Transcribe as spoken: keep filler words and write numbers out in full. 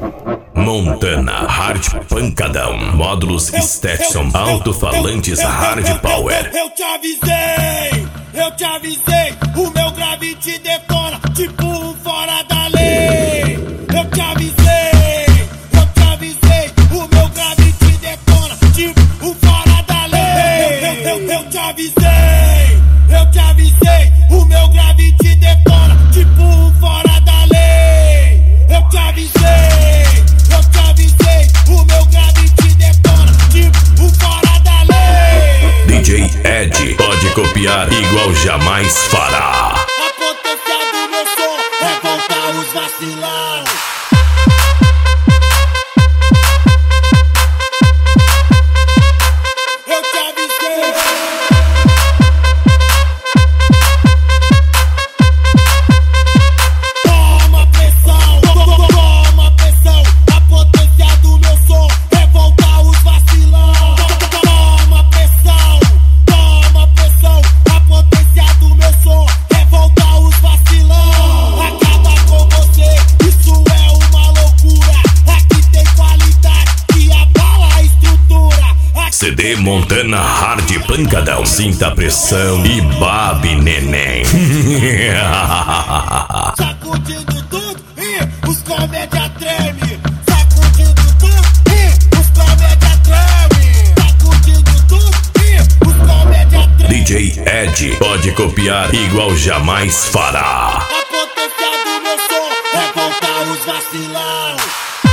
Montana Hard Pancadão. Módulos Stetson, alto-falantes Hard Power. Eu te avisei, eu te avisei. O meu grave te detona, tipo um fora da lei. Eu te avisei, eu te avisei. O meu grave te detona, tipo um fora da lei. Eu, eu, eu, eu te avisei, eu te avisei. O meu grave te detona, tipo um fora da lei. Eu te avisei, eu te avisei. O meu grave te detona, tipo um fora da lei. D J Ed pode copiar igual jamais fará. A potência do meu som é voltar os vacilão. Eu te avisei. Toma pressão, toma pressão. A potência do meu som é voltar os vacilão. Toma pressão, toma pressão. A potência do meu som é voltar os vacilão. Acaba com você, isso é uma loucura. Aqui tem qualidade que abala a estrutura. Aqui C D Montana Hard Pancadão. Sinta a pressão e babe, neném. sacudindo tudo e os comédia treme. Sacudindo tudo e os comédia treme. Sacudindo tudo e os comédia treme. D J Ed pode copiar igual jamais fará. A potência do meu som é voltar os vacilão.